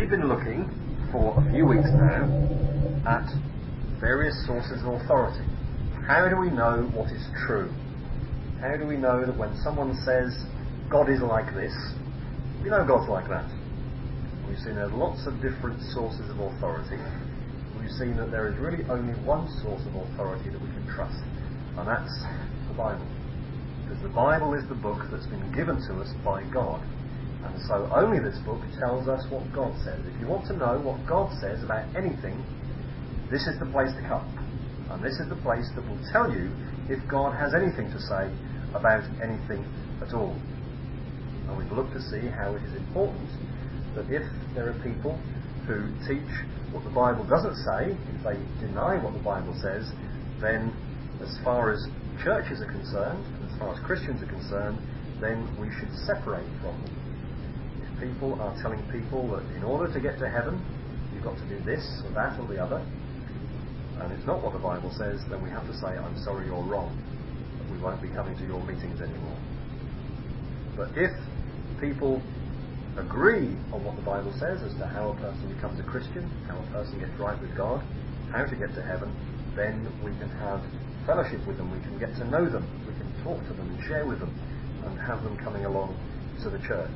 We've been looking for a few weeks now at various sources of authority. How do we know what is true? How do we know that when someone says God is like this, we know God's like that? We've seen there's lots of different sources of authority. We've seen that there is really only one source of authority that we can trust, and that's the Bible. Because the Bible is the book that's been given to us by God. And so only this book tells us what God says. If you want to know what God says about anything, this is the place to come. And this is the place that will tell you if God has anything to say about anything at all. And we've looked to see how it is important that if there are people who teach what the Bible doesn't say, if they deny what the Bible says, then as far as churches are concerned, as far as Christians are concerned, then we should separate from them. If people are telling people that in order to get to heaven, you've got to do this or that or the other, and it's not what the Bible says, then we have to say, I'm sorry, you're wrong. We won't be coming to your meetings anymore. But if people agree on what the Bible says as to how a person becomes a Christian, how a person gets right with God, how to get to heaven, then we can have fellowship with them, we can get to know them, we can talk to them and share with them and have them coming along to the church.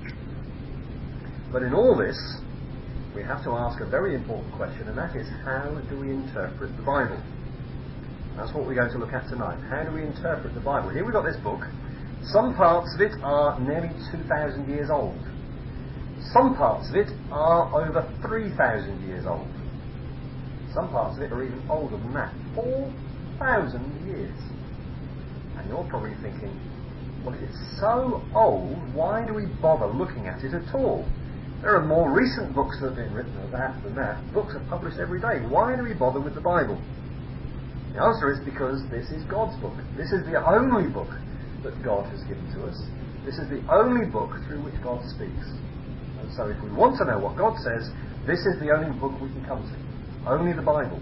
But in all this, we have to ask a very important question, and that is, how do we interpret the Bible? That's what we're going to look at tonight. How do we interpret the Bible? Here we've got this book. Some parts of it are nearly 2,000 years old. Some parts of it are over 3,000 years old. Some parts of it are even older than that. 4,000 years. And you're probably thinking, well, if it's so old, why do we bother looking at it at all? There are more recent books that have been written than that. Books are published every day. Why do we bother with the Bible? The answer is because this is God's book. This is the only book that God has given to us. This is the only book through which God speaks. And so if we want to know what God says, this is the only book we can come to. Only the Bible.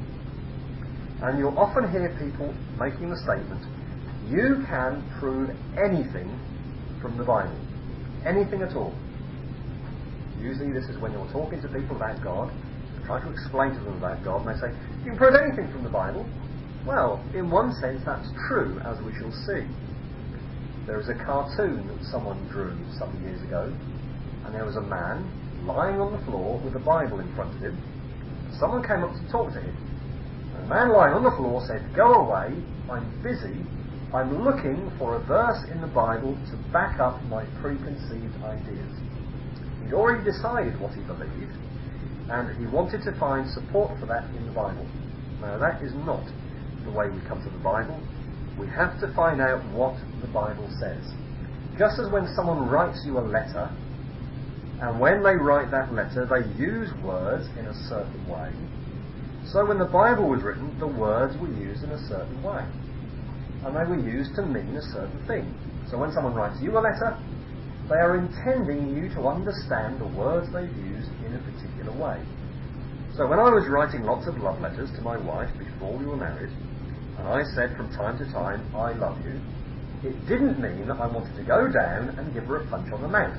And you'll often hear people making the statement, you can prove anything from the Bible. Anything at all. Usually this is when you're talking to people about God, try to explain to them about God, and they say, you can prove anything from the Bible. Well, in one sense that's true, as we shall see. There is a cartoon that someone drew some years ago, and there was a man lying on the floor with a Bible in front of him. Someone came up to talk to him. The man lying on the floor said, go away, I'm busy, I'm looking for a verse in the Bible to back up my preconceived ideas. He'd already decided what he believed, and he wanted to find support for that in the Bible. Now that is not the way we come to the Bible. We have to find out what the Bible says. Just as when someone writes you a letter, and when they write that letter they use words in a certain way, so when the Bible was written, the words were used in a certain way. And they were used to mean a certain thing. So when someone writes you a letter, they are intending you to understand the words they've used in a particular way. So when I was writing lots of love letters to my wife before we were married, and I said from time to time, I love you, it didn't mean that I wanted to go down and give her a punch on the mouth.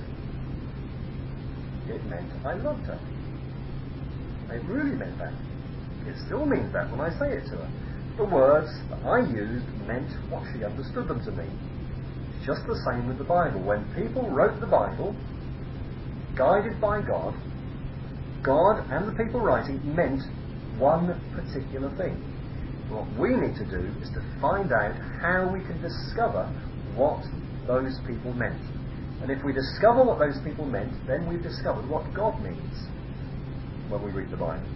It meant I loved her. It really meant that. It still means that when I say it to her. The words that I used meant what she understood them to mean. It's just the same with the Bible. When people wrote the Bible, guided by God, God and the people writing meant one particular thing. What we need to do is to find out how we can discover what those people meant. And if we discover what those people meant, then we've discovered what God means when we read the Bible.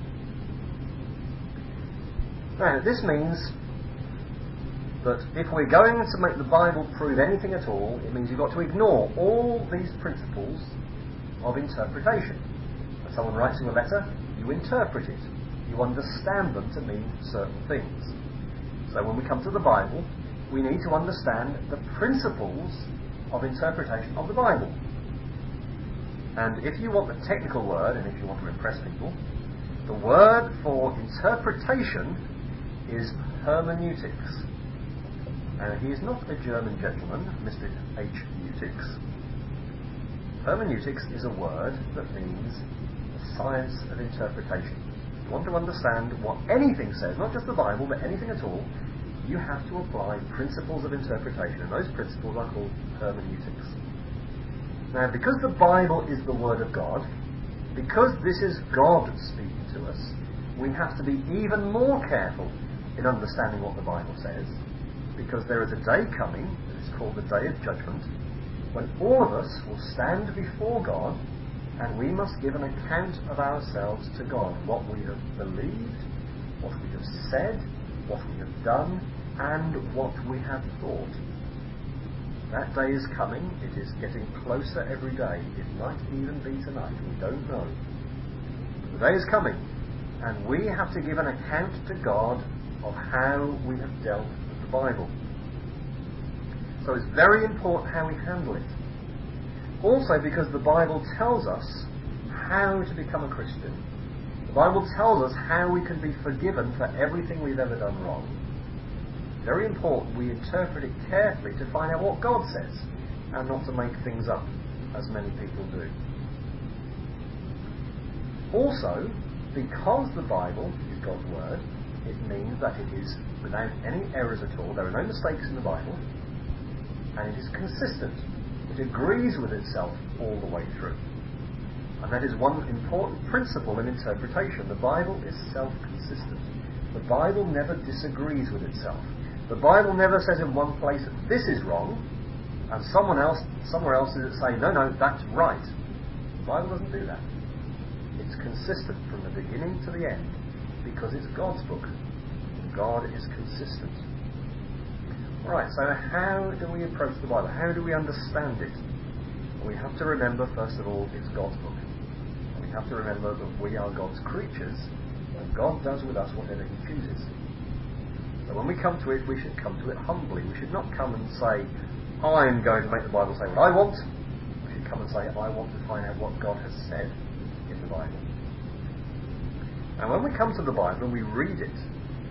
Now, this means that if we're going to make the Bible prove anything at all, it means you've got to ignore all these principles of interpretation. When someone writes you a letter, you interpret it. You understand them to mean certain things. So when we come to the Bible, we need to understand the principles of interpretation of the Bible. And if you want the technical word, and if you want to impress people, the word for interpretation is hermeneutics. And he is not a German gentleman, Mr. H. Eutics. Hermeneutics is a word that means science of interpretation. If you want to understand what anything says, not just the Bible, but anything at all, you have to apply principles of interpretation, and those principles are called hermeneutics. Now, because the Bible is the Word of God, because this is God speaking to us, we have to be even more careful in understanding what the Bible says, because there is a day coming, it's called the Day of Judgment, when all of us will stand before God, and we must give an account of ourselves to God, what we have believed, what we have said, what we have done, and what we have thought. That day is coming. It is getting closer every day. It might even be tonight. We don't know. The day is coming, and we have to give an account to God of how we have dealt with the Bible. So it's very important how we handle it. Also, because the Bible tells us how to become a Christian. The Bible tells us how we can be forgiven for everything we've ever done wrong. Very important we interpret it carefully to find out what God says, and not to make things up, as many people do. Also, because the Bible is God's Word, it means that it is without any errors at all. There are no mistakes in the Bible, and it is consistent. It agrees with itself all the way through. And that is one important principle in interpretation. The Bible is self-consistent. The Bible never disagrees with itself. The Bible never says in one place, this is wrong, and somewhere else does it say, no, that's right. The Bible doesn't do that. It's consistent from the beginning to the end, because it's God's book. God is consistent. Right, so how do we approach the Bible? How do we understand it? We have to remember, first of all, it's God's book. And we have to remember that we are God's creatures, and God does with us whatever He chooses. So when we come to it, we should come to it humbly. We should not come and say, I'm going to make the Bible say what I want. We should come and say, I want to find out what God has said in the Bible. And when we come to the Bible and we read it,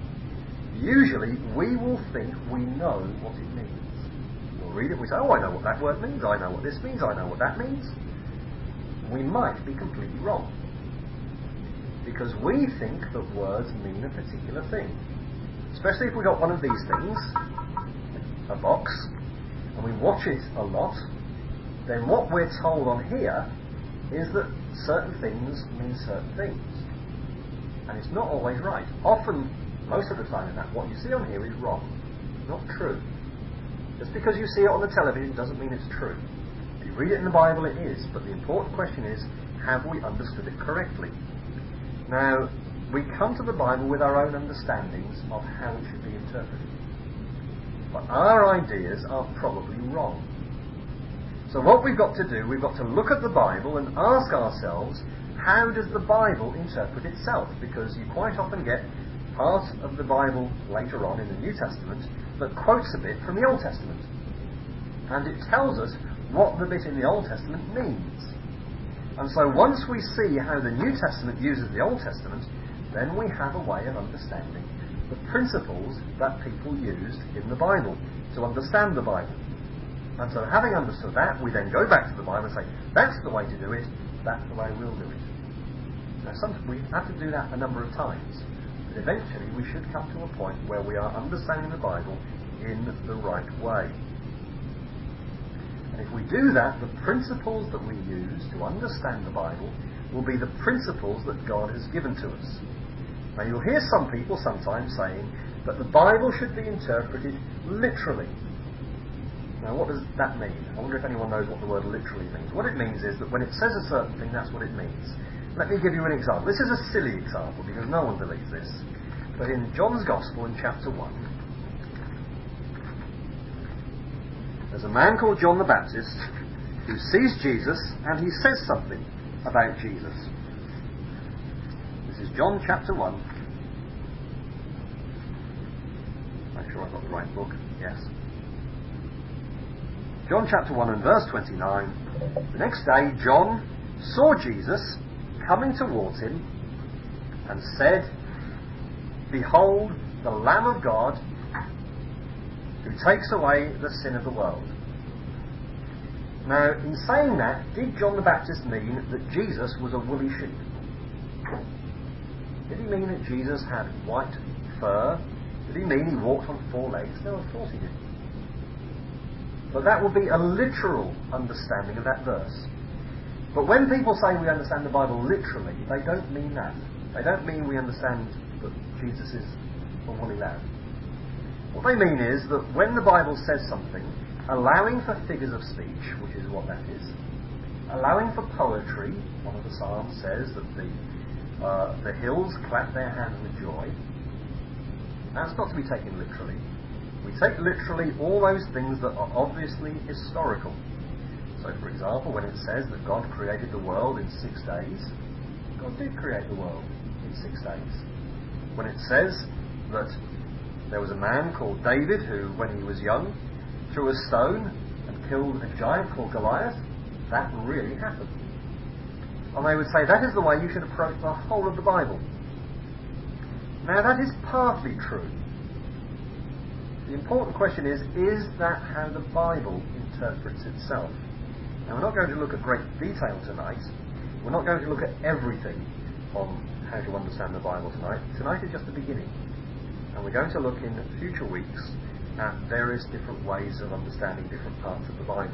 usually we will think we know what it means. We'll read it and we say, I know what that word means, I know what this means, I know what that means. We might be completely wrong. Because we think that words mean a particular thing. Especially if we've got one of these things, a box, and we watch it a lot, then what we're told on here is that certain things mean certain things. And it's not always right. Often, most of the time in that, what you see on here is wrong, not true. Just because you see it on the television doesn't mean it's true. If you read it in the Bible, it is. But the important question is, have we understood it correctly? Now, we come to the Bible with our own understandings of how it should be interpreted. But our ideas are probably wrong. So what we've got to do, we've got to look at the Bible and ask ourselves, how does the Bible interpret itself? Because you quite often get part of the Bible later on in the New Testament that quotes a bit from the Old Testament. And it tells us what the bit in the Old Testament means. And so once we see how the New Testament uses the Old Testament, then we have a way of understanding the principles that people used in the Bible to understand the Bible. And so having understood that, we then go back to the Bible and say, that's the way to do it, that's the way we'll do it. Now sometimes we have to do that a number of times, but eventually we should come to a point where we are understanding the Bible in the right way. And if we do that, the principles that we use to understand the Bible will be the principles that God has given to us. Now you'll hear some people sometimes saying that the Bible should be interpreted literally. Now what does that mean? I wonder if anyone knows what the word literally means. What it means is that when it says a certain thing, that's what it means. Let me give you an example. This is a silly example because no one believes this. But in John's Gospel in chapter 1, there's a man called John the Baptist who sees Jesus and he says something about Jesus. This is John chapter 1. Make sure I've got the right book. Yes. John chapter 1 and verse 29. The next day John saw Jesus coming towards him and said, Behold, the Lamb of God who takes away the sin of the world. Now, in saying that, did John the Baptist mean that Jesus was a woolly sheep? Did he mean that Jesus had white fur? Did he mean he walked on 4 legs? No, of course he didn't. But that would be a literal understanding of that verse. But when people say we understand the Bible literally, they don't mean that. They don't mean we understand that Jesus is a woolly lamb. What they mean is that when the Bible says something, allowing for figures of speech, which is what that is, allowing for poetry, one of the Psalms says that the hills clap their hands with joy, that's not to be taken literally. We take literally all those things that are obviously historical. So, for example, when it says that God created the world in 6 days, God did create the world in 6 days. When it says that there was a man called David who, when he was young, threw a stone and killed a giant called Goliath, that really happened. And they would say that is the way you should approach the whole of the Bible. Now, that is partly true. The important question is that how the Bible interprets itself? Now, we're not going to look at great detail tonight. We're not going to look at everything on how to understand the Bible tonight. Tonight is just the beginning. And we're going to look in future weeks at various different ways of understanding different parts of the Bible.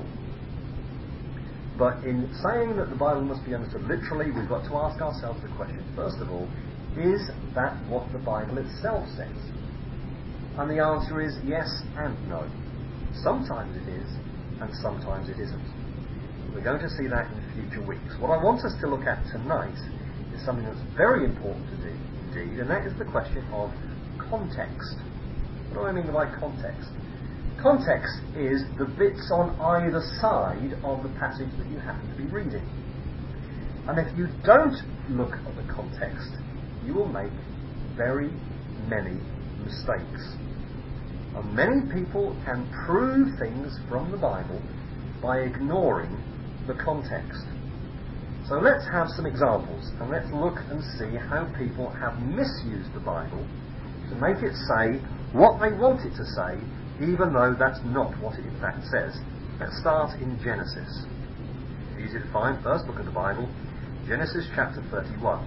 But in saying that the Bible must be understood literally, we've got to ask ourselves the question, first of all, is that what the Bible itself says? And the answer is yes and no. Sometimes it is, and sometimes it isn't. We're going to see that in future weeks. What I want us to look at tonight is something that's very important indeed, and that is the question of context. What do I mean by context? Context is the bits on either side of the passage that you happen to be reading. And if you don't look at the context, you will make very many mistakes. And many people can prove things from the Bible by ignoring the context. So let's have some examples, and let's look and see how people have misused the Bible to make it say what they want it to say, even though that's not what it in fact says. Let's start in Genesis. Easy to find, first book of the Bible, Genesis chapter 31.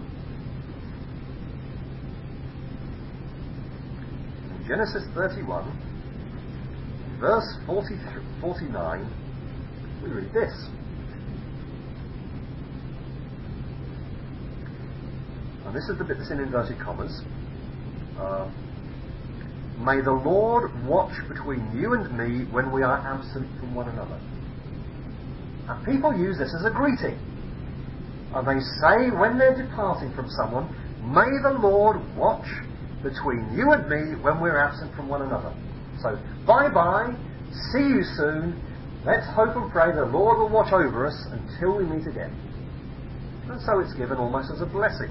In Genesis 31, verse 49, we read this. And this is the bit that's in inverted commas. May the Lord watch between you and me when we are absent from one another. And people use this as a greeting. And they say when they're departing from someone, may the Lord watch between you and me when we're absent from one another. So, bye-bye, see you soon, let's hope and pray the Lord will watch over us until we meet again. And so it's given almost as a blessing.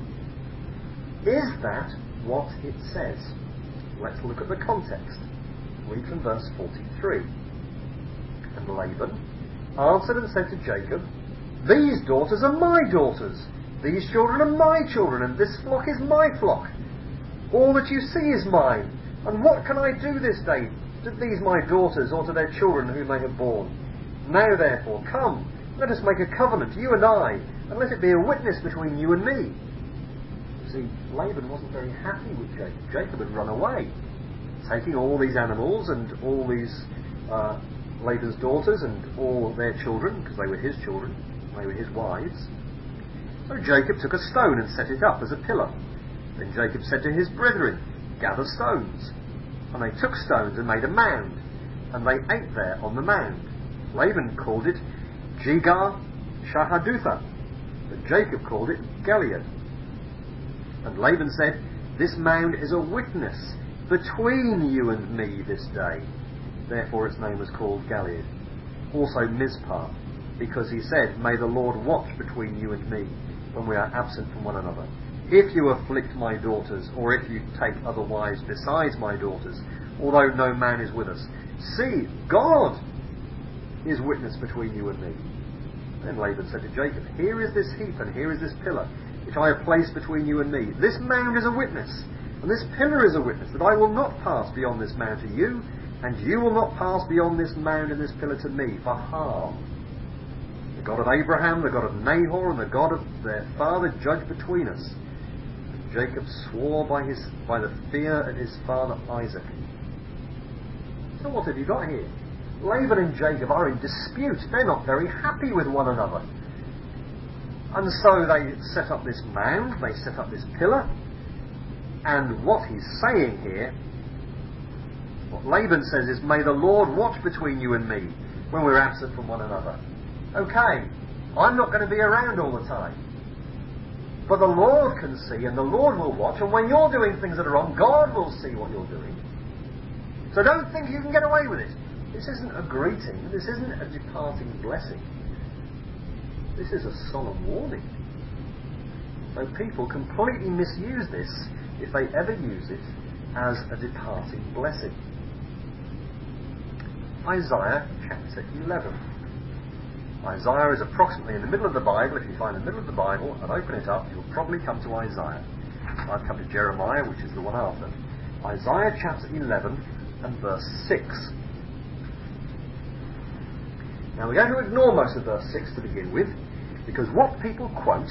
Is that what it says? Let's look at the context. Read from verse 43. And Laban answered and said to Jacob, these daughters are my daughters, these children are my children, and this flock is my flock. All that you see is mine, and what can I do this day to these my daughters, or to their children whom they have borne? Now therefore, come, let us make a covenant, you and I, and let it be a witness between you and me. See, Laban wasn't very happy with Jacob. Jacob had run away, taking all these animals and all these Laban's daughters and all their children, because they were his children, they were his wives. So Jacob took a stone and set it up as a pillar. Then Jacob said to his brethren, gather stones. And they took stones and made a mound, and they ate there on the mound. Laban called it Jegar Shahadutha, but Jacob called it Gilead. And Laban said, this mound is a witness between you and me this day. Therefore its name was called Gilead. Also Mizpah, because he said, may the Lord watch between you and me when we are absent from one another. If you afflict my daughters, or if you take other wives besides my daughters, although no man is with us, see, God is witness between you and me. Then Laban said to Jacob, here is this heap, and here is this pillar, which I have placed between you and me. This mound is a witness, and this pillar is a witness, that I will not pass beyond this mound to you, and you will not pass beyond this mound and this pillar to me, for harm. The God of Abraham, the God of Nahor, and the God of their father judge between us. Jacob swore by the fear of his father Isaac. So what have you got here? Laban and Jacob are in dispute. They're not very happy with one another. And so they set up this mound, they set up this pillar, and what he's saying here, what Laban says is, may the Lord watch between you and me when we're absent from one another. Okay, I'm not going to be around all the time. But the Lord can see, and the Lord will watch, and when you're doing things that are wrong, God will see what you're doing. So don't think you can get away with it. This isn't a greeting, this isn't a departing blessing. This is a solemn warning. So people completely misuse this if they ever use it as a departing blessing. Isaiah chapter 11. Isaiah is approximately in the middle of the Bible. If you find the middle of the Bible and open it up, you'll probably come to Isaiah. I've come to Jeremiah, which is the one after. Isaiah chapter 11 and verse 6. Now we're going to ignore most of verse 6 to begin with, because what people quote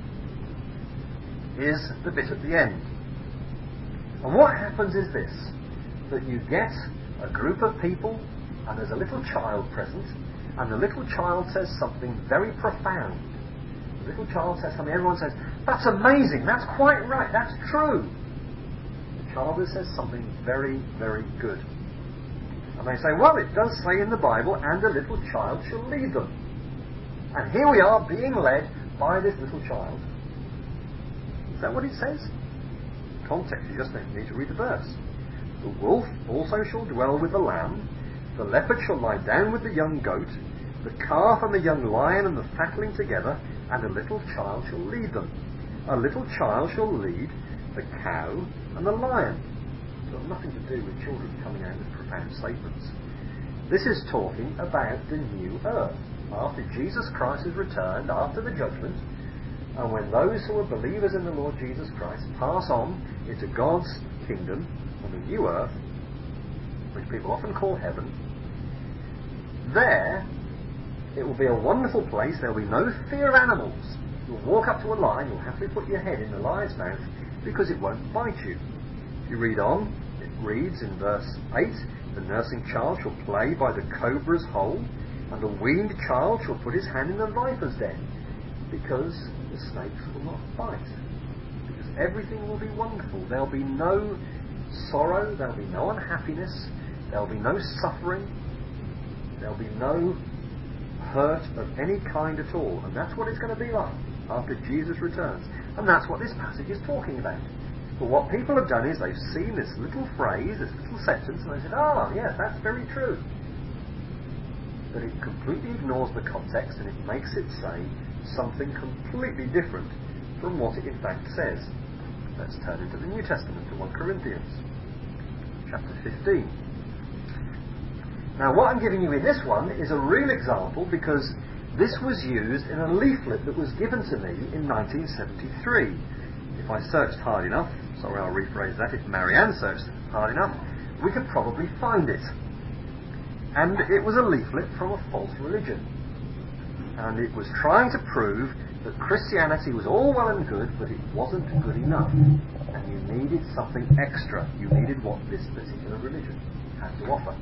is the bit at the end. And what happens is this, that you get a group of people and there's a little child present, and the little child says something very profound. The little child says something, everyone says, that's amazing, that's quite right, that's true. The child says something very, very good. And they say, well, it does say in the Bible, and a little child shall lead them. And here we are being led by this little child. Is that what it says? Context, you just need to read the verse. The wolf also shall dwell with the lamb, the leopard shall lie down with the young goat, the calf and the young lion and the fatling together, and a little child shall lead them. A little child shall lead the cow and the lion. It's got nothing to do with children coming out with profound statements. This is talking about the new earth. After Jesus Christ has returned, after the judgment, and when those who are believers in the Lord Jesus Christ pass on into God's kingdom on the new earth, which people often call heaven, there it will be a wonderful place. There will be no fear of animals. You'll walk up to a lion, you'll happily put your head in the lion's mouth because it won't bite you. If you read on, it reads in verse 8, the nursing child shall play by the cobra's hole, and the weaned child shall put his hand in the viper's den, because the snakes will not bite. Because everything will be wonderful. There'll be no sorrow, there'll be no unhappiness, there'll be no suffering, there'll be no hurt of any kind at all. And that's what it's going to be like after Jesus returns. And that's what this passage is talking about. But what people have done is they've seen this little phrase, this little sentence, and they said, oh, yes, that's very true. But it completely ignores the context and it makes it say something completely different from what it in fact says. Let's turn into the New Testament to 1 Corinthians chapter 15. Now what I'm giving you in this one is a real example, because this was used in a leaflet that was given to me in 1973. If I searched hard enough, sorry, I'll rephrase that, if Marianne searched hard enough, we could probably find it. And it was a leaflet from a false religion. And it was trying to prove that Christianity was all well and good, but it wasn't good enough. And you needed something extra. You needed what this particular religion had to offer.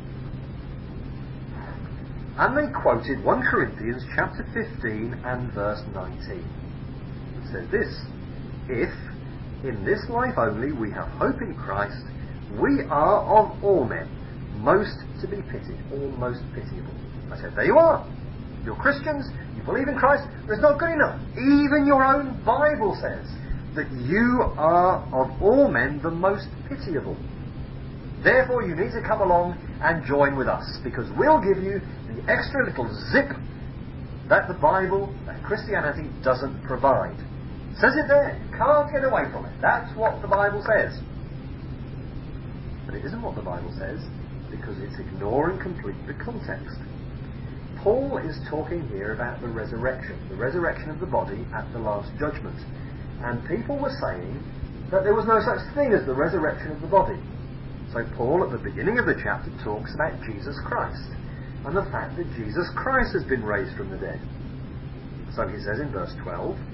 And they quoted 1 Corinthians chapter 15 and verse 19. It says this, if in this life only we have hope in Christ, we are of all men most to be pitied, or most pitiable. I said, there you are. You're Christians, you believe in Christ, but it's not good enough. Even your own Bible says that you are of all men the most pitiable. Therefore you need to come along and join with us, because we'll give you the extra little zip that the Bible, that Christianity doesn't provide. It says it there. You can't get away from it. That's what the Bible says. But it isn't what the Bible says, because it's ignoring completely the context. Paul is talking here about the resurrection of the body at the last judgment. And people were saying that there was no such thing as the resurrection of the body. So Paul, at the beginning of the chapter, talks about Jesus Christ and the fact that Jesus Christ has been raised from the dead. So he says in verse 12,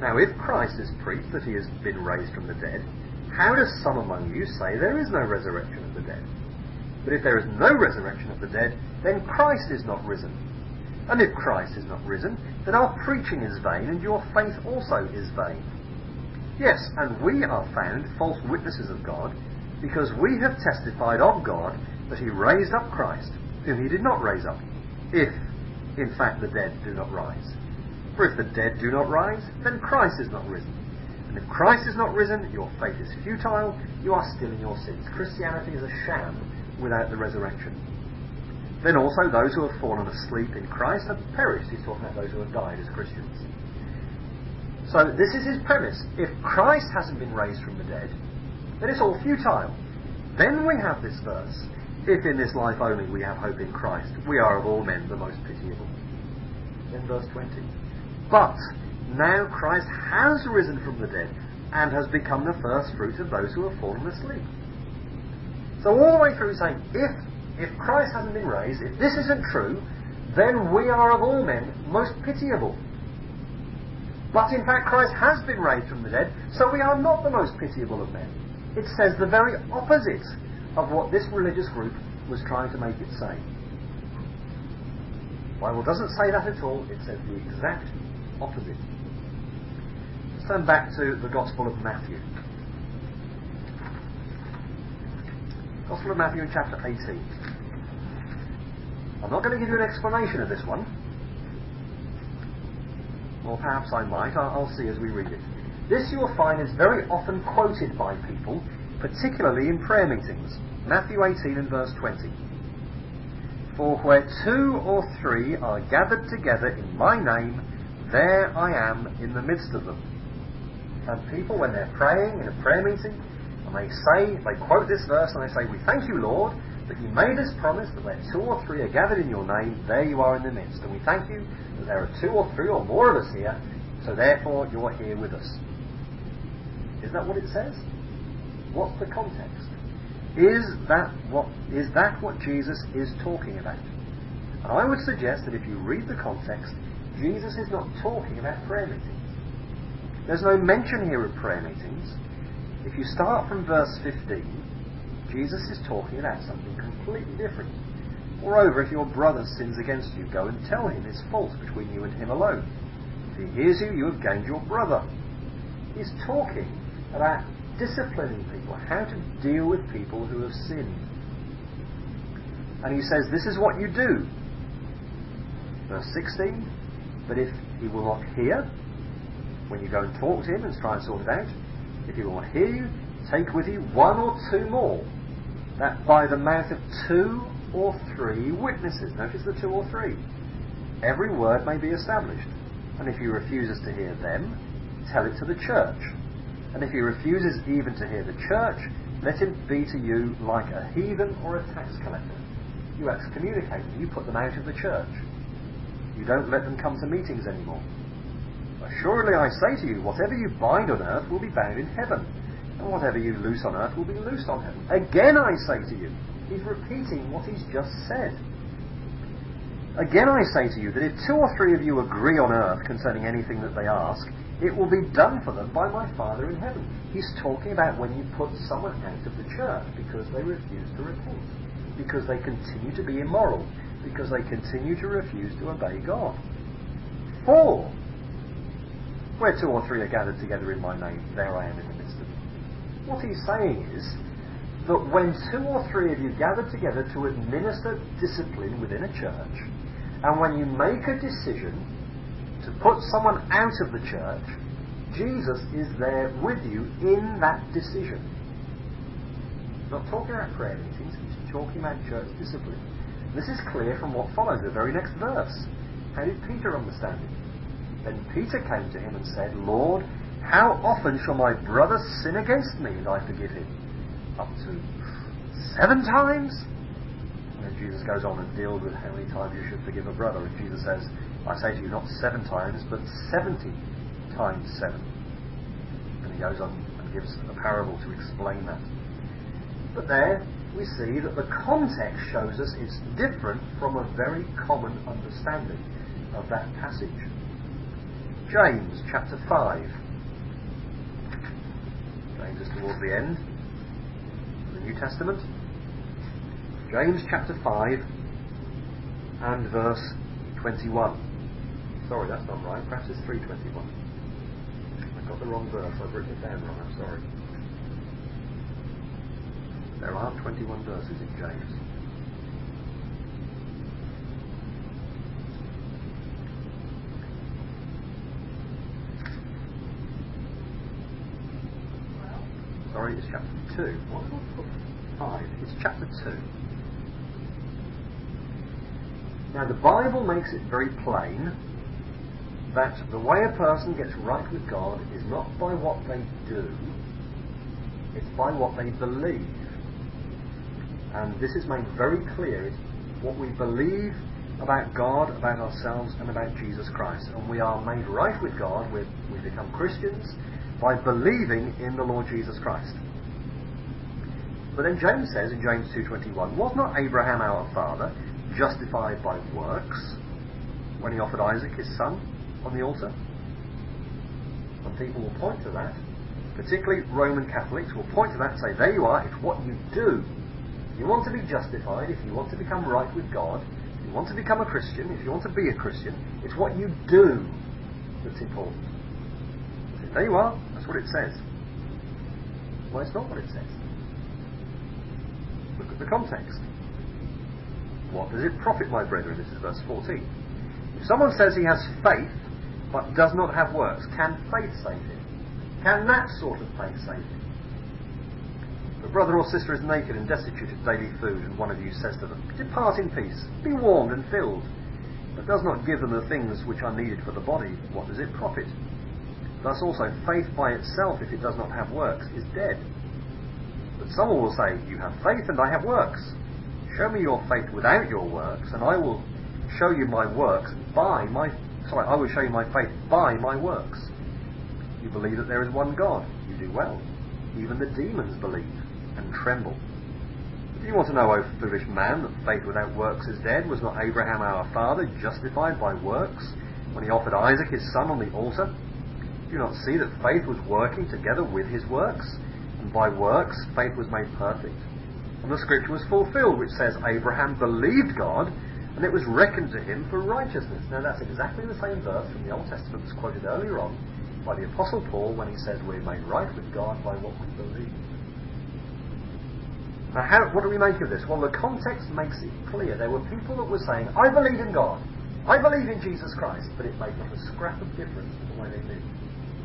Now, if Christ is preached that he has been raised from the dead, how does some among you say there is no resurrection of the dead? But if there is no resurrection of the dead, then Christ is not risen. And if Christ is not risen, then our preaching is vain, and your faith also is vain. Yes, and we are found false witnesses of God, because we have testified of God that he raised up Christ, whom he did not raise up, if, in fact, the dead do not rise. For if the dead do not rise, then Christ is not risen. And if Christ is not risen, your faith is futile, you are still in your sins. Christianity is a sham without the resurrection. Then also those who have fallen asleep in Christ have perished. He's talking about those who have died as Christians. So this is his premise. If Christ hasn't been raised from the dead, then it's all futile. Then we have this verse. If in this life only we have hope in Christ, we are of all men the most pitiable. Then verse 20. But now Christ has risen from the dead and has become the first fruit of those who have fallen asleep. So all the way through saying, if Christ hasn't been raised, if this isn't true, then we are of all men most pitiable. But in fact Christ has been raised from the dead, so we are not the most pitiable of men. It says the very opposite of what this religious group was trying to make it say. The Bible doesn't say that at all, it says the exact opposite. Let's turn back to the Gospel of Matthew. Gospel of Matthew in chapter 18. I'm not going to give you an explanation of this one. Or perhaps I might. I'll see as we read it. This you will find is very often quoted by people, particularly in prayer meetings. Matthew 18 and verse 20. For where 2 or 3 are gathered together in my name, there I am in the midst of them. And people, when they're praying in a prayer meeting, and they quote this verse and they say, we thank you, Lord, that you made this promise that where 2 or 3 are gathered in your name, there you are in the midst. And we thank you that there are 2 or 3 or more of us here, so therefore you're here with us. Is that what it says? What's the context? Is that what Jesus is talking about? And I would suggest that if you read the context, Jesus is not talking about prayer meetings. There's no mention here of prayer meetings. If you start from verse 15, Jesus is talking about something completely different. Moreover, if your brother sins against you, go and tell him his fault between you and him alone. If he hears you, you have gained your brother. He's talking about disciplining people, how to deal with people who have sinned. And he says, this is what you do. Verse 16, but if he will not hear, when you go and talk to him and try and sort it out, if he will not hear you, take with you 1 or 2 more, that by the mouth of 2 or 3 witnesses, notice the 2 or 3, every word may be established. And if he refuses to hear them, tell it to the church. And if he refuses even to hear the church, let him be to you like a heathen or a tax collector. You excommunicate them, you put them out of the church. You don't let them come to meetings anymore. Assuredly I say to you, whatever you bind on earth will be bound in heaven, and whatever you loose on earth will be loosed on heaven. Again I say to you, he's repeating what he's just said. Again I say to you that if 2 or 3 of you agree on earth concerning anything that they ask, it will be done for them by my Father in heaven. He's talking about when you put someone out of the church because they refuse to repent, because they continue to be immoral, because they continue to refuse to obey God. 4. Where 2 or 3 are gathered together in my name, there I am in the midst of them. What he's saying is that when 2 or 3 of you gather together to administer discipline within a church, and when you make a decision to put someone out of the church, Jesus is there with you in that decision. He's not talking about prayer meetings, he's talking about church discipline. This is clear from what follows, the very next verse. How did Peter understand it? Then Peter came to him and said, Lord, how often shall my brother sin against me and I forgive him? Up to 7 times? And then Jesus goes on and deals with how many times you should forgive a brother. And Jesus says, I say to you, not 7 times, but 70 times 7. And he goes on and gives a parable to explain that. But there we see that the context shows us it's different from a very common understanding of that passage. James chapter 5. James is towards the end of the New Testament. James chapter 5 and verse 21. Sorry, that's not right. Perhaps it's 3:21. I've got the wrong verse. I've written it down wrong. I'm sorry. There are 21 verses in James. Sorry, it's chapter 2. What did I put? 5. It's chapter 2. Now the Bible makes it very plain that the way a person gets right with God is not by what they do, it's by what they believe. And this is made very clear. It's what we believe about God, about ourselves, and about Jesus Christ. And we are made right with God, we become Christians, by believing in the Lord Jesus Christ. But then James says in James 2:21, was not Abraham our father justified by works when he offered Isaac his son on the altar? And people will point to that, particularly Roman Catholics will point to that and say, there you are, it's what you do. If you want to be justified, if you want to become right with God, if you want to become a Christian, if you want to be a Christian, it's what you do that's important. There you are, that's what it says. Well, it's not what it says. Look at the context. What does it profit, my brethren? This is verse 14. If someone says he has faith, but does not have works, can faith save him? Can that sort of faith save him? If a brother or sister is naked and destitute of daily food, and one of you says to them, depart in peace, be warmed and filled, but does not give them the things which are needed for the body, what does it profit? Thus also, faith by itself, if it does not have works, is dead. But someone will say, you have faith and I have works. Show me your faith without your works, and I will show you my works I will show you my faith by my works. You believe that there is one God. You do well. Even the demons believe and tremble. Do you want to know, O foolish man, that faith without works is dead? Was not Abraham our father justified by works when he offered Isaac his son on the altar? Do you not see that faith was working together with his works? And by works, faith was made perfect. And the scripture was fulfilled, which says, Abraham believed God, and it was reckoned to him for righteousness. Now that's exactly the same verse from the Old Testament that's quoted earlier on by the Apostle Paul when he says we're made right with God by what we believe. Now what do we make of this? Well, the context makes it clear. There were people that were saying, I believe in God, I believe in Jesus Christ, but it made not a scrap of difference to the way they lived.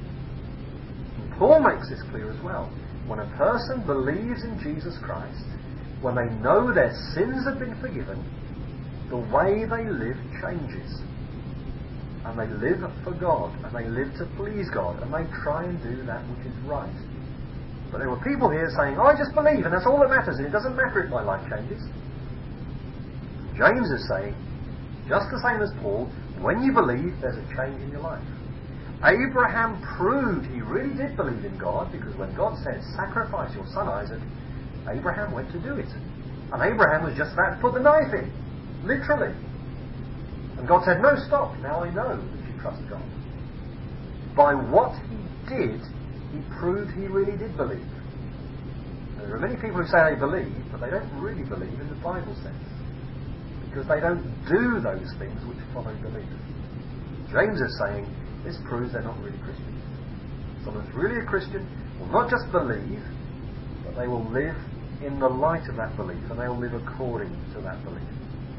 Paul makes this clear as well. When a person believes in Jesus Christ, when they know their sins have been forgiven, the way they live changes. And they live for God, and they live to please God, and they try and do that which is right. But there were people here saying, I just believe, and that's all that matters, and it doesn't matter if my life changes. James is saying, just the same as Paul, when you believe, there's a change in your life. Abraham proved he really did believe in God, because when God said, sacrifice your son Isaac, Abraham went to do it. And Abraham was just about to put the knife in, literally. And God said, no, stop, now I know that you trust God. By what he did, he proved he really did believe. Now, there are many people who say they believe, but they don't really believe in the Bible sense, because they don't do those things which follow belief. James is saying, this proves they're not really Christians. Someone who's really a Christian will not just believe, but they will live in the light of that belief, and they will live according to that belief.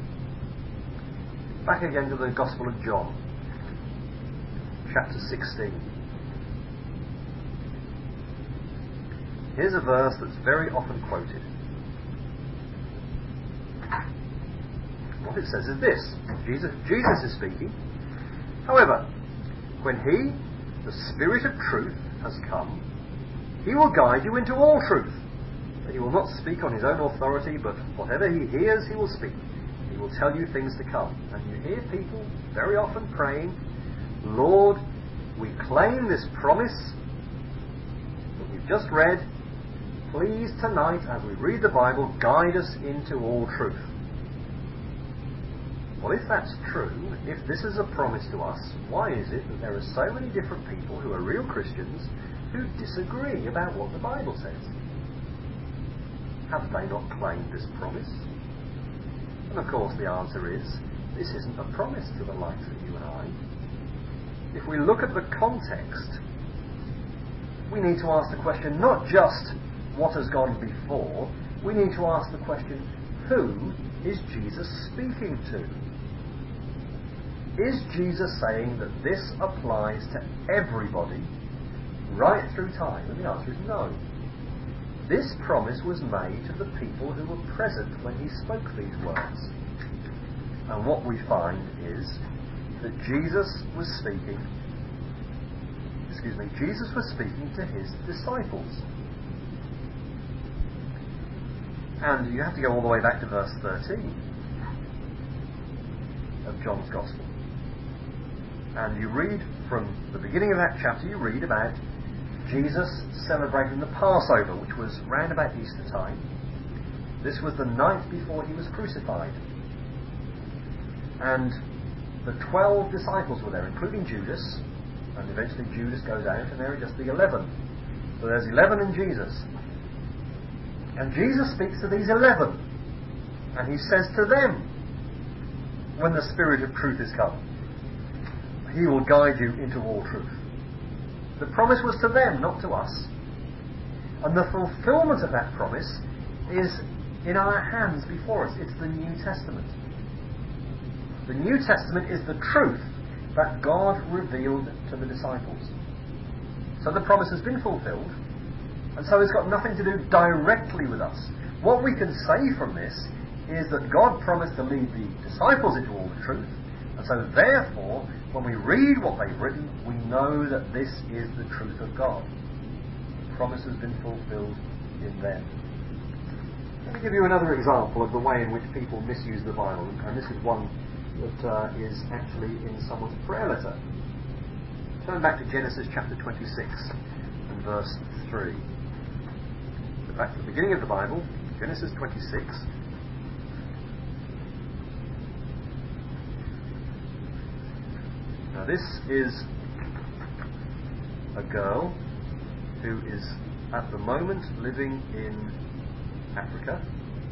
Back again to the Gospel of John, chapter 16. Here's a verse that's very often quoted. What it says is this. Jesus is speaking. However, when he, the Spirit of truth, has come, he will guide you into all truth. But he will not speak on his own authority, but whatever he hears, he will speak. He will tell you things to come. And you hear people very often praying, Lord, we claim this promise that we've just read. Please tonight, as we read the Bible, guide us into all truth. Well, if that's true, if this is a promise to us, why is it that there are so many different people who are real Christians who disagree about what the Bible says? Have they not claimed this promise? And of course the answer is, this isn't a promise to the likes of you and I. If we look at the context, we need to ask the question not just what has gone before, we need to ask the question, who is Jesus speaking to? Is Jesus saying that this applies to everybody right through time? And the answer is no. This promise was made to the people who were present when he spoke these words. And what we find is that Jesus was speaking to his disciples. And you have to go all the way back to verse 13 of John's Gospel. And you read from the beginning of that chapter, you read about Jesus celebrating the Passover, which was round about Easter time. This was the night before he was crucified. And the 12 disciples were there, including Judas, and eventually Judas goes out, and there are just the 11. So there's 11 in Jesus. And Jesus speaks to these 11, and he says to them, when the Spirit of truth is come, he will guide you into all truth. The promise was to them, not to us. And the fulfillment of that promise is in our hands before us. It's the New Testament. The New Testament is the truth that God revealed to the disciples. So the promise has been fulfilled, and so it's got nothing to do directly with us. What we can say from this is that God promised to lead the disciples into all the truth, and so therefore, when we read what they've written, we know that this is the truth of God. The promise has been fulfilled in them. Let me give you another example of the way in which people misuse the Bible, and this is one that is actually in someone's prayer letter. Turn back to Genesis chapter 26 and verse 3. So back to the beginning of the Bible, Genesis 26. Now this is a girl who is at the moment living in Africa,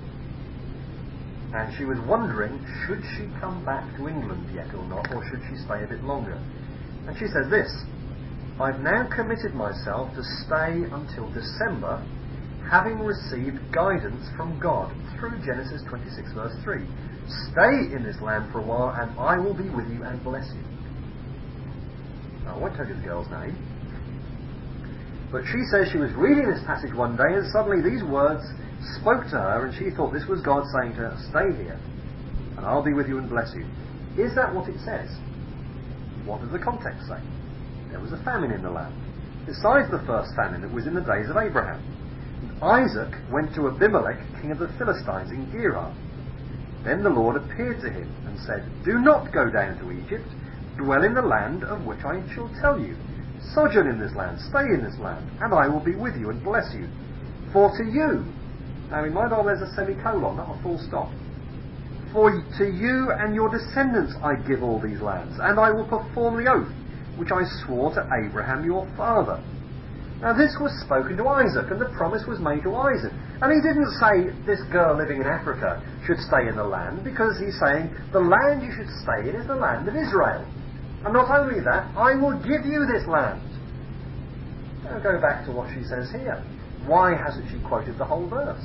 and she was wondering, should she come back to England yet or not, or should she stay a bit longer? And she says this: I've now committed myself to stay until December, having received guidance from God through Genesis 26 verse 3. Stay in this land for a while and I will be with you and bless you. Now, I won't tell you the girl's name, but she says she was reading this passage one day and suddenly these words spoke to her and she thought this was God saying to her, stay here and I'll be with you and bless you. Is that what it says? What does the context say? There was a famine in the land. Besides the first famine that was in the days of Abraham. And Isaac went to Abimelech, king of the Philistines, in Gerar. Then the Lord appeared to him and said, do not go down to Egypt. Dwell in the land of which I shall tell you. Sojourn in this land, stay in this land, and I will be with you and bless you. For to you, now in my Bible there's a semicolon, not a full stop. For to you and your descendants I give all these lands, and I will perform the oath which I swore to Abraham your father. Now this was spoken to Isaac, and the promise was made to Isaac. And he didn't say this girl living in Africa should stay in the land, because he's saying the land you should stay in is the land of Israel. And not only that, I will give you this land. Now go back to what she says here. Why hasn't she quoted the whole verse?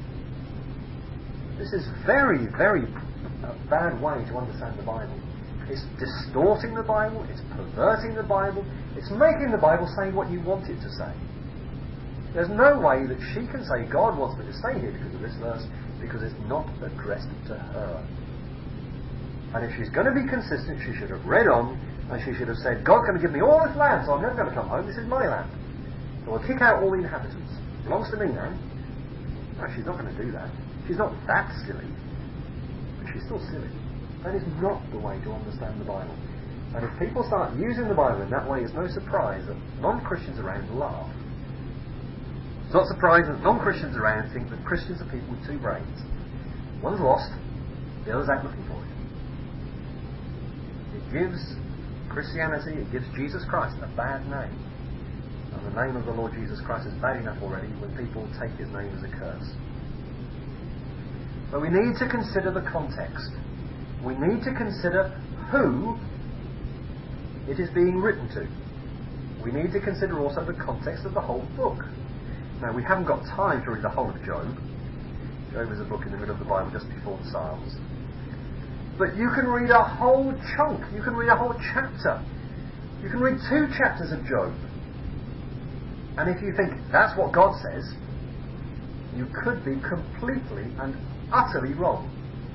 This is very, very a bad way to understand the Bible. It's distorting the Bible, it's perverting the Bible, it's making the Bible say what you want it to say. There's no way that she can say God wants me to stay here because of this verse, because it's not addressed to her. And if she's going to be consistent, she should have read on, and she should have said, God's going to give me all this land, so I'm never going to come home, this is my land. So we'll kick out all the inhabitants. It belongs to me now. No, she's not going to do that. She's not that silly, but she's still silly. That is not the way to understand the Bible. And if people start using the Bible in that way, it's no surprise that non-Christians around laugh. It's not surprising that non-Christians around think that Christians are people with two brains. One's lost, the other's out looking for it. gives Christianity, it gives Jesus Christ a bad name. And the name of the Lord Jesus Christ is bad enough already when people take his name as a curse. But we need to consider the context. We need to consider who it is being written to. We need to consider also the context of the whole book. Now, we haven't got time to read the whole of Job. Job is a book in the middle of the Bible just before the Psalms. But you can read a whole chunk. You can read a whole chapter. You can read 2 chapters of Job. And if you think that's what God says, you could be completely and utterly wrong.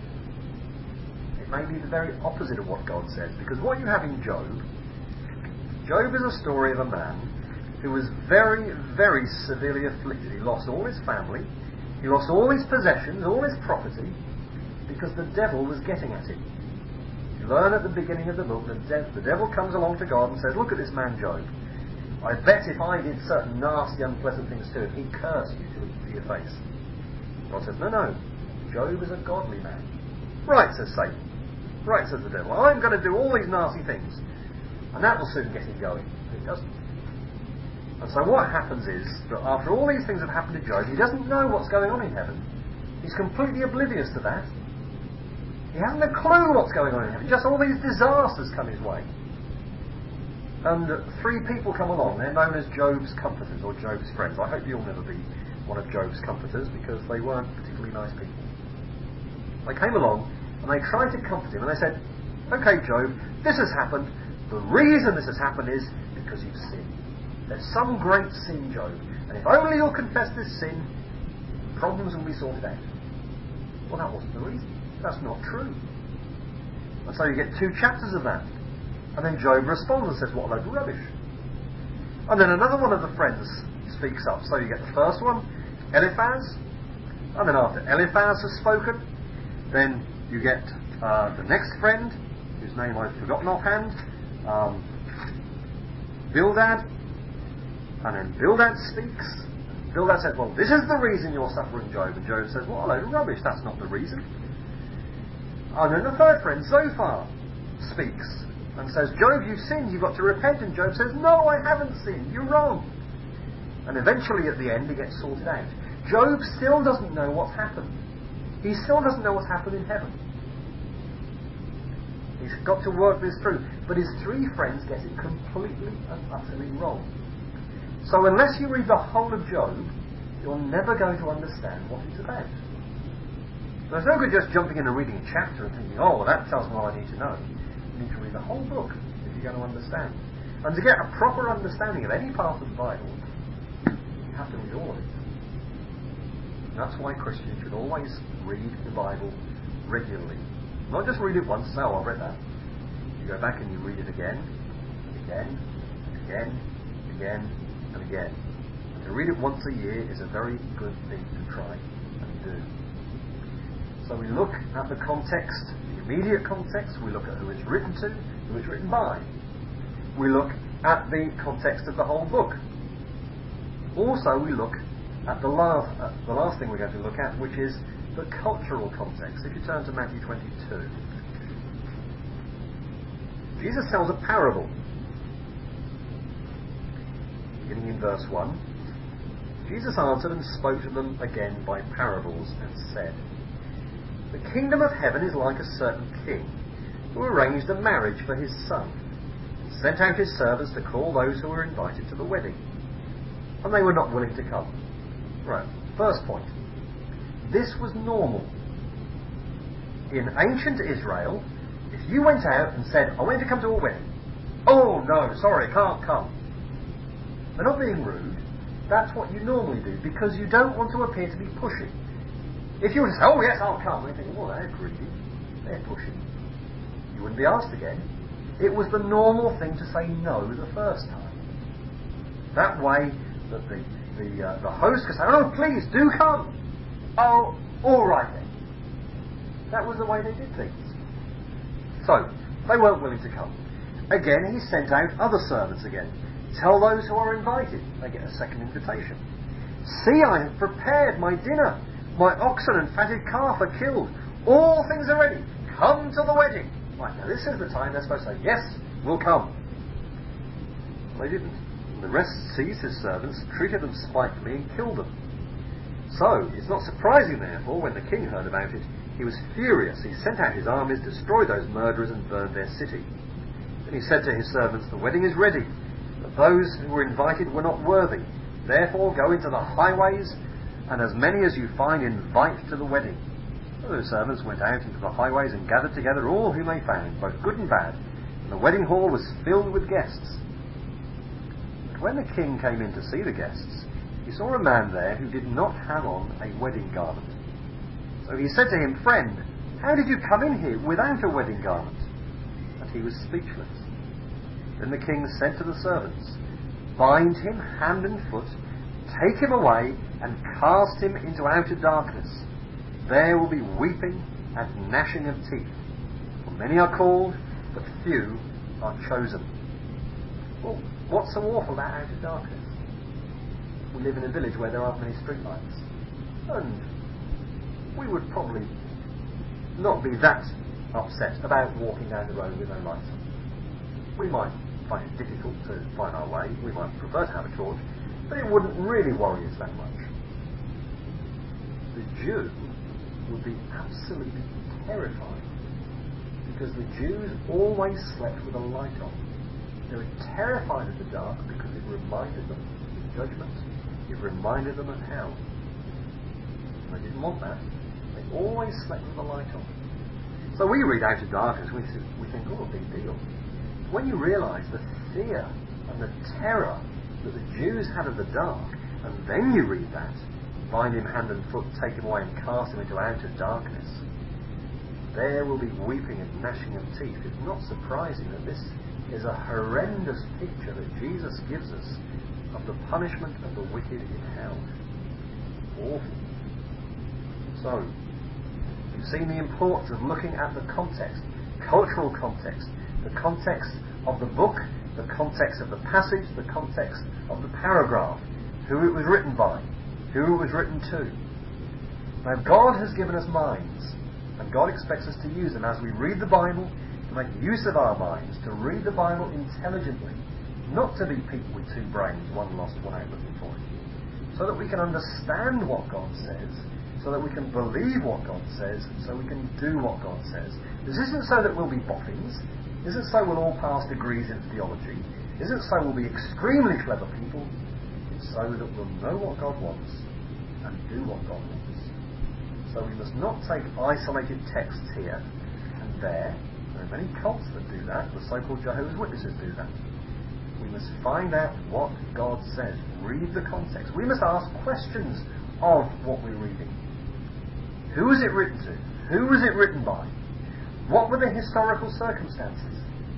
It may be the very opposite of what God says, because what you have in Job is a story of a man who was very, very severely afflicted. He lost all his family, he lost all his possessions, all his property, because the devil was getting at him. You learn at the beginning of the book that the devil comes along to God and says, look at this man Job. I bet if I did certain nasty, unpleasant things to him, he'd curse you to your face. God says, no, Job is a godly man. Right, says Satan. Right, says the devil. I'm going to do all these nasty things, and that will soon get him going. It doesn't. And so what happens is that after all these things have happened to Job, he doesn't know what's going on in heaven. He's completely oblivious to that. He hasn't a clue what's going on in heaven. Just all these disasters come his way. And 3 people come along. They're known as Job's comforters, or Job's friends. I hope you'll never be one of Job's comforters, because they weren't particularly nice people. They came along and they tried to comfort him, and they said, okay, Job, this has happened. The reason this has happened is because you've sinned. There's some great sin, Job, and if only you'll confess this sin, problems will be sorted out. Well, that wasn't the reason. That's not true. And so you get 2 chapters of that. And then Job responds and says, what a load of rubbish. And then another one of the friends speaks up. So you get the first one, Eliphaz. And then after Eliphaz has spoken, then you get the next friend, whose name I've forgotten offhand, Bildad. And then Bildad speaks. Bildad says, well, this is the reason you're suffering, Job. And Job says, what a load of rubbish. That's not the reason. And then the third friend, Zophar, speaks and says, Job, you've sinned, you've got to repent. And Job says, no, I haven't sinned, you're wrong. And eventually at the end he gets sorted out. Job still doesn't know what's happened. He still doesn't know what's happened in heaven. He's got to work this through. But his 3 friends get it completely and utterly wrong. So unless you read the whole of Job, you're never going to understand what it's about. There's no good just jumping in and reading a chapter and thinking, oh, well, that tells me what I need to know. You need to read the whole book if you're going to understand. And to get a proper understanding of any part of the Bible, you have to read all of it. And that's why Christians should always read the Bible regularly. Not just read it once and say, oh, I've read that. You go back and you read it again, again, again, again, and again. And to read it once a year is a very good thing to try and do. So we look at the context, the immediate context. We look at who it's written to, who it's written by. We look at the context of the whole book. Also, we look at the last thing we're going to look at, which is the cultural context. If you turn to Matthew 22, Jesus tells a parable. Beginning in verse 1, Jesus answered and spoke to them again by parables and said, the kingdom of heaven is like a certain king who arranged a marriage for his son, and sent out his servants to call those who were invited to the wedding. And they were not willing to come. Right, first point. This was normal. In ancient Israel, if you went out and said, I want you to come to a wedding. Oh, no, sorry, can't come. They're not being rude. That's what you normally do, because you don't want to appear to be pushy. If you were to say, oh yes, I'll come, they think, well, they're greedy, they're pushy. You wouldn't be asked again. It was the normal thing to say no the first time. That way, that the host could say, oh, please, do come. Oh, all right then. That was the way they did things. So, they weren't willing to come. Again, he sent out other servants again. Tell those who are invited. They get a second invitation. See, I have prepared my dinner. My oxen and fatted calf are killed. All things are ready. Come to the wedding. Right, now this is the time they're supposed to say, yes, we'll come. They didn't. And the rest seized his servants, treated them spitefully, and killed them. So, it's not surprising, therefore, when the king heard about it, he was furious. He sent out his armies, destroyed those murderers, and burned their city. Then he said to his servants, the wedding is ready, but those who were invited were not worthy. Therefore, go into the highways, and as many as you find, invite to the wedding. So the servants went out into the highways and gathered together all whom they found, both good and bad, and the wedding hall was filled with guests. But when the king came in to see the guests, he saw a man there who did not have on a wedding garment. So he said to him, friend, how did you come in here without a wedding garment? And he was speechless. Then the king said to the servants, bind him hand and foot, take him away, and cast him into outer darkness. There will be weeping and gnashing of teeth. For many are called, but few are chosen. Well, what's so awful about outer darkness? We live in a village where there aren't many streetlights. And we would probably not be that upset about walking down the road with no lights on. We might find it difficult to find our way. We might prefer to have a torch, but it wouldn't really worry us that much. The Jew would be absolutely terrified, because the Jews always slept with a light on. They were terrified of the dark because it reminded them of judgment. It reminded them of hell. And they didn't want that. They always slept with the light on. So we read outer darkness, we think, oh, big deal. When you realise the fear and the terror that the Jews had of the dark, and then you read that, bind him hand and foot, take him away and cast him into outer darkness, there will be weeping and gnashing of teeth. It's not surprising that this is a horrendous picture that Jesus gives us of the punishment of the wicked in hell. Awful. So, you've seen the importance of looking at the context, cultural context, the context of the book, the context of the passage, the context of the paragraph, who it was written by, who it was written to. Now, God has given us minds, and God expects us to use them as we read the Bible, to make use of our minds, to read the Bible intelligently, not to be people with two brains, one lost, one out looking for it, so that we can understand what God says, so that we can believe what God says, so we can do what God says. This isn't so that we'll be boffins. This isn't so we'll all pass degrees in theology. This isn't so we'll be extremely clever people. It's so that we'll know what God wants and do what God wants. So we must not take isolated texts here and there. There are many cults that do that. The so-called Jehovah's Witnesses do that. We must find out what God says. Read the context. We must ask questions of what we're reading. Who was it written to? Who was it written by? What were the historical circumstances?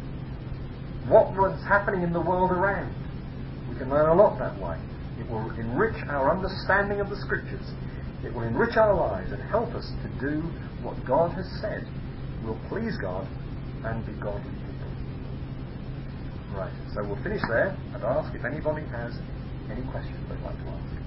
What was happening in the world around? We can learn a lot that way. It will enrich our understanding of the Scriptures. It will enrich our lives and help us to do what God has said will please God and be godly people. Right, so we'll finish there and ask if anybody has any questions they'd like to ask.